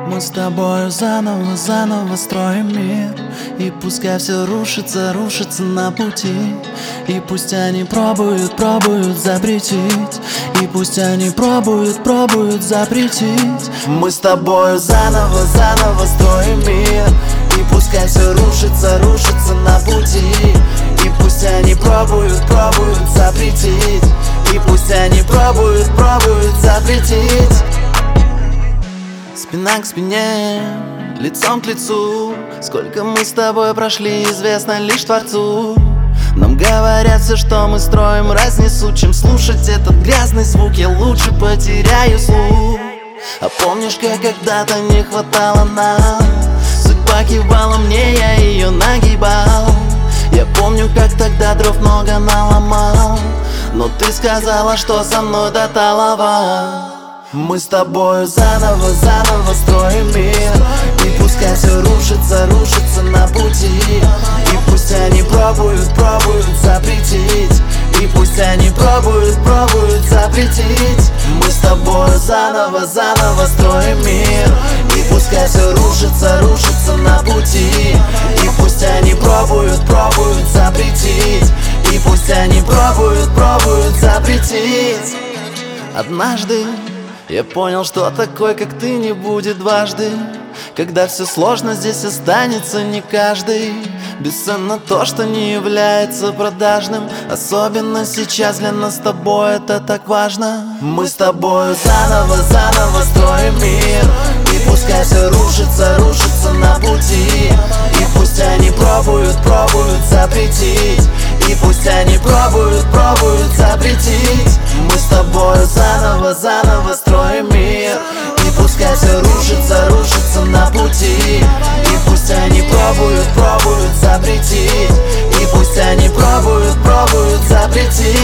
Мы с тобою заново строим мир. И пускай все рушится на пути. И пусть они пробуют запретить. И пусть они пробуют запретить. Мы с тобою заново строим мир. И пускай все рушится на пути. И пусть они пробуют запретить. И пусть они пробуют запретить. Спина к спине, лицом к лицу. Сколько мы с тобой прошли, известно лишь Творцу. Нам говорят все, что мы строим, разнесут. Чем слушать этот грязный звук, я лучше потеряю слух. А помнишь, как когда-то не хватало нам? Судьба кивала мне, я ее нагибал. Я помню, как тогда дров много наломал. Но ты сказала, что со мной до талого. Мы с тобою заново строим мир. И пускай все рушится на пути. И пусть они пробуют запретить. И пусть они пробуют запретить. Мы с тобою заново строим мир. И пускай все рушится на пути. И пусть они пробуют запретить. И пусть они пробуют запретить. Однажды я понял, что такой, как ты, не будет дважды. Когда все сложно, здесь останется не каждый. Бесценно то, что не является продажным. Особенно сейчас для нас с тобой это так важно. Мы с тобой заново строим мир. И пускай все рушится на пути. И пусть они пробуют запретить. И пусть они пробуют запретить. Мы с тобой заново строим мир. И пускай все рушится на пути. И пусть они пробуют запретить. И пусть они пробуют запретить.